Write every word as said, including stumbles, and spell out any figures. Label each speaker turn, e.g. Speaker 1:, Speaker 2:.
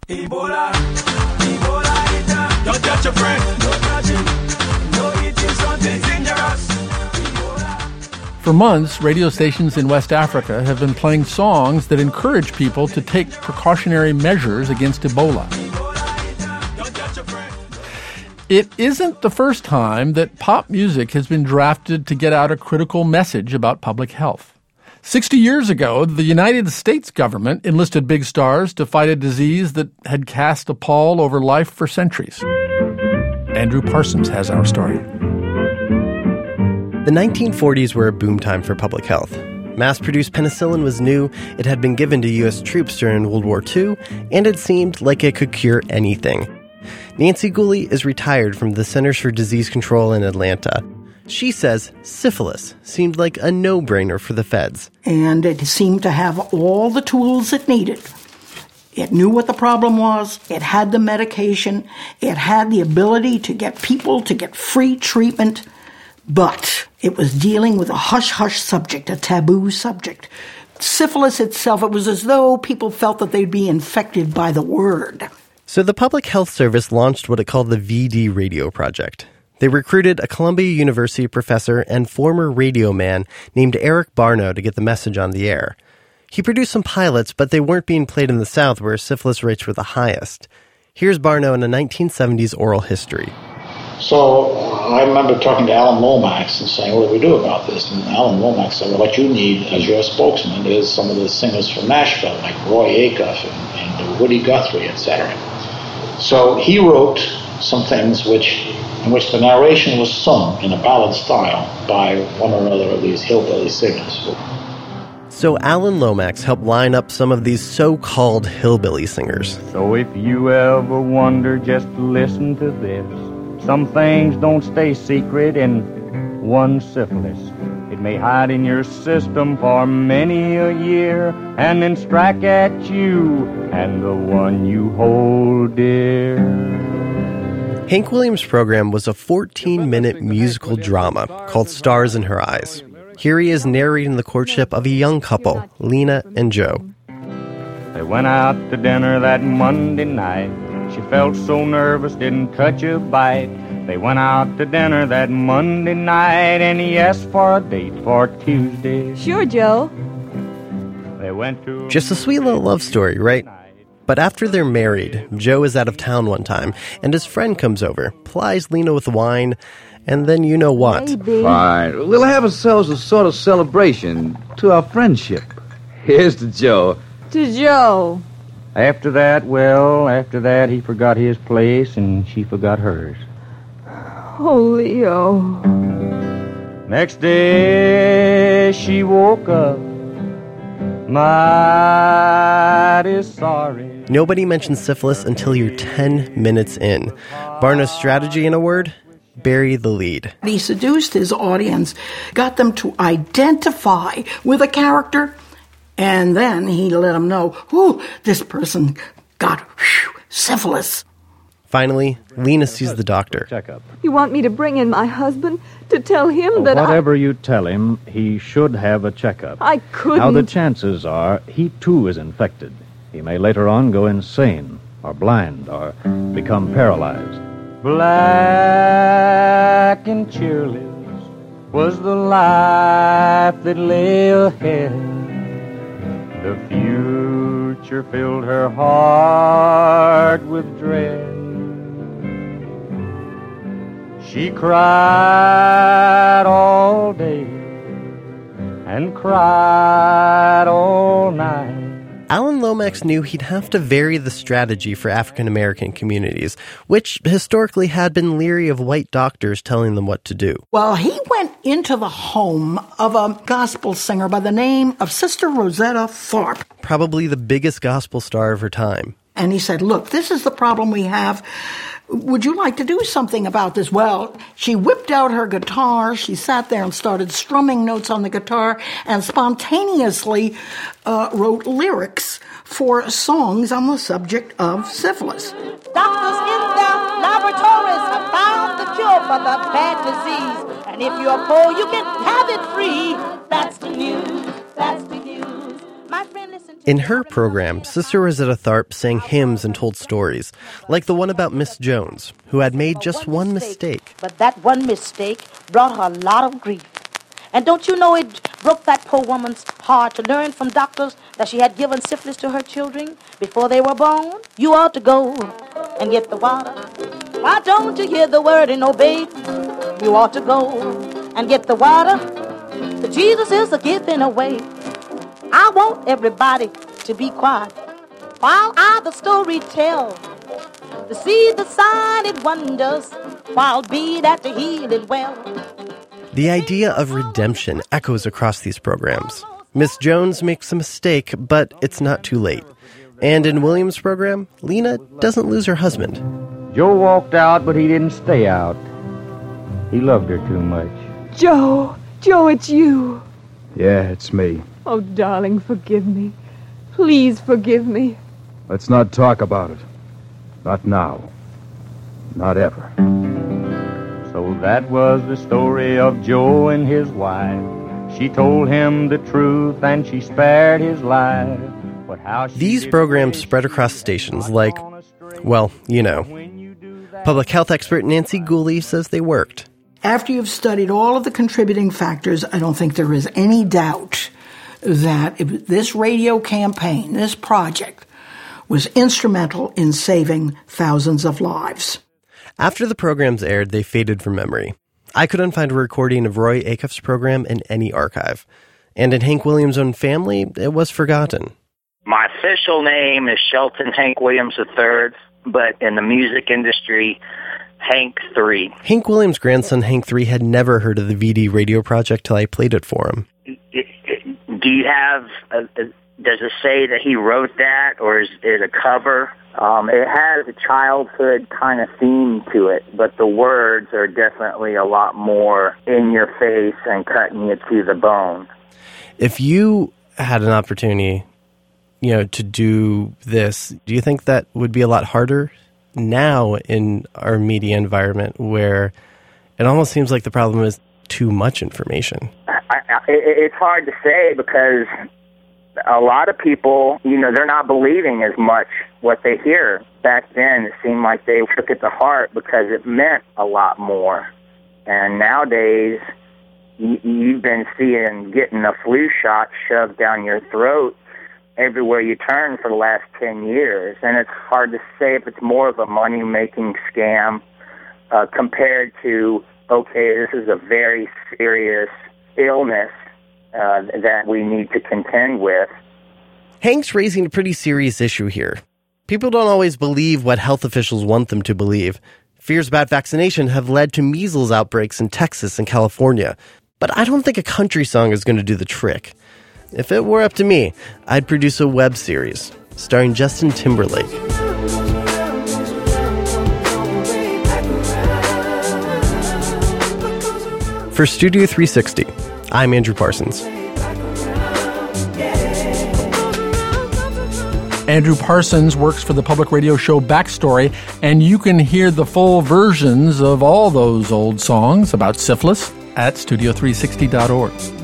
Speaker 1: Ebola, Ebola, don't touch your friend, no touching, no eating something dangerous.
Speaker 2: For months, radio stations in West Africa have been playing songs that encourage people to take precautionary measures against Ebola. It isn't the first time that pop music has been drafted to get out a critical message about public health. Sixty years ago, the United States government enlisted big stars to fight a disease that had cast a pall over life for centuries. Andrew Parsons has our story.
Speaker 3: The nineteen forties were a boom time for public health. Mass-produced penicillin was new, it had been given to U S troops during World War Two, and it seemed like it could cure anything. Nancy Gooley is retired from the Centers for Disease Control in Atlanta. She says syphilis seemed like a no-brainer for the feds.
Speaker 4: And it seemed to have all the tools it needed. It knew what the problem was, it had the medication, it had the ability to get people to get free treatment, but it was dealing with a hush-hush subject, a taboo subject. Syphilis itself, it was as though people felt that they'd be infected by the word.
Speaker 3: So the Public Health Service launched what it called the V D Radio Project. They recruited a Columbia University professor and former radio man named Eric Barno to get the message on the air. He produced some pilots, but they weren't being played in the South where syphilis rates were the highest. Here's Barno in a nineteen seventies oral history.
Speaker 5: So I remember talking to Alan Lomax and saying, what do we do about this? And Alan Lomax said, well, what you need as your spokesman is some of the singers from Nashville, like Roy Acuff and, and Woody Guthrie, et cetera. So he wrote some things which in which the narration was sung in a ballad style by one or another of these hillbilly singers.
Speaker 3: So Alan Lomax helped line up some of these so-called hillbilly singers.
Speaker 6: So if you ever wonder, just listen to this. Some things don't stay secret, and one syphilis. It may hide in your system for many a year, and then strike at you and the one you hold dear.
Speaker 3: Hank Williams' program was a fourteen-minute musical drama called Stars in Her Eyes. Here he is narrating the courtship of a young couple, Lena and Joe.
Speaker 6: They went out to dinner that Monday night. She felt so nervous, didn't touch a bite. They went out to dinner that Monday night, and he asked for a date for Tuesday.
Speaker 7: Sure, Joe.
Speaker 6: They went to
Speaker 3: Just a sweet little love story, right? But after they're married, Joe is out of town one time, and his friend comes over, plies Lena with wine, and then you know what.
Speaker 7: Maybe.
Speaker 8: Fine. We'll have ourselves a sort of celebration to our friendship. Here's to Joe.
Speaker 7: To Joe.
Speaker 6: After that, well, after that, he forgot his place, and she forgot hers.
Speaker 7: Oh, Leo.
Speaker 6: Next day, she woke up mighty sorry.
Speaker 3: Nobody mentions syphilis until you're ten minutes in. Barno's strategy, in a word, bury the lead.
Speaker 4: He seduced his audience, got them to identify with a character, and then he let them know, ooh, this person got whew, syphilis.
Speaker 3: Finally, Lena sees the doctor.
Speaker 6: Checkup.
Speaker 7: You want me to bring in my husband to tell him
Speaker 6: Well,
Speaker 7: that
Speaker 6: whatever
Speaker 7: I...
Speaker 6: you tell him, he should have a checkup.
Speaker 7: I couldn't...
Speaker 6: Now, the chances are he, too, is infected. He may later on go insane, or blind, or become paralyzed. Black and cheerless was the life that lay ahead. The future filled her heart with dread. She cried all day and cried all night.
Speaker 3: Alan Lomax knew he'd have to vary the strategy for African-American communities, which historically had been leery of white doctors telling them what to do.
Speaker 4: Well, he went into the home of a gospel singer by the name of Sister Rosetta Tharpe.
Speaker 3: Probably the biggest gospel star of her time.
Speaker 4: And he said, look, this is the problem we have. Would you like to do something about this? Well, she whipped out her guitar. She sat there and started strumming notes on the guitar and spontaneously uh, wrote lyrics for songs on the subject of syphilis.
Speaker 9: Doctors in their laboratories have found the cure for the bad disease. And if you're poor, you can have it free. That's the news. That's the news. My friend, listen.
Speaker 3: In her program, Sister Rosetta Tharpe sang hymns and told stories, like the one about Miss Jones, who had made just one mistake.
Speaker 9: But that one mistake brought her a lot of grief. And don't you know it broke that poor woman's heart to learn from doctors that she had given syphilis to her children before they were born? You ought to go and get the water. Why don't you hear the word and obey? You ought to go and get the water. The Jesus is a giving away. I want everybody to be quiet while I the story tell. To see the sign it wonders while be at the healing well.
Speaker 3: The idea of redemption echoes across these programs. Miss Jones makes a mistake, but it's not too late. And in Williams' program, Lena doesn't lose her husband.
Speaker 6: Joe walked out, but he didn't stay out. He loved her too much.
Speaker 7: Joe, Joe, it's you.
Speaker 8: Yeah, it's me.
Speaker 7: Oh, darling, forgive me. Please forgive me.
Speaker 8: Let's not talk about it. Not now. Not ever.
Speaker 6: So that was the story of Joe and his wife. She told him the truth and she spared his life. But how she
Speaker 3: These programs spread across stations like, well, you know. Public health expert Nancy Gooley says they worked.
Speaker 4: After you've studied all of the contributing factors, I don't think there is any doubt that if this radio campaign, this project, was instrumental in saving thousands of lives.
Speaker 3: After the programs aired, they faded from memory. I couldn't find a recording of Roy Acuff's program in any archive. And in Hank Williams' own family, it was forgotten.
Speaker 10: My official name is Shelton Hank Williams the third, but in the music industry, Hank three.
Speaker 3: Hank Williams' grandson, Hank three, had never heard of the V D radio project till I played it for him.
Speaker 10: Do you have, a, a, does it say that he wrote that, or is it a cover? Um, it has a childhood kind of theme to it, but the words are definitely a lot more in your face and cutting you to the bone.
Speaker 3: If you had an opportunity, you know, to do this, do you think that would be a lot harder now in our media environment where it almost seems like the problem is too much information?
Speaker 10: I, I, it's hard to say because a lot of people, you know, they're not believing as much what they hear. Back then, it seemed like they took it to heart because it meant a lot more. And nowadays, you, you've been seeing getting a flu shot shoved down your throat everywhere you turn for the last ten years. And it's hard to say if it's more of a money-making scam uh, compared to, okay, this is a very serious illness uh, that we need to contend with.
Speaker 3: Hank's raising a pretty serious issue here. People don't always believe what health officials want them to believe. Fears about vaccination have led to measles outbreaks in Texas and California. But I don't think a country song is going to do the trick. If it were up to me, I'd produce a web series starring Justin Timberlake. For Studio three sixty, I'm Andrew Parsons.
Speaker 2: Andrew Parsons works for the public radio show Backstory, and you can hear the full versions of all those old songs about syphilis at studio three sixty dot org.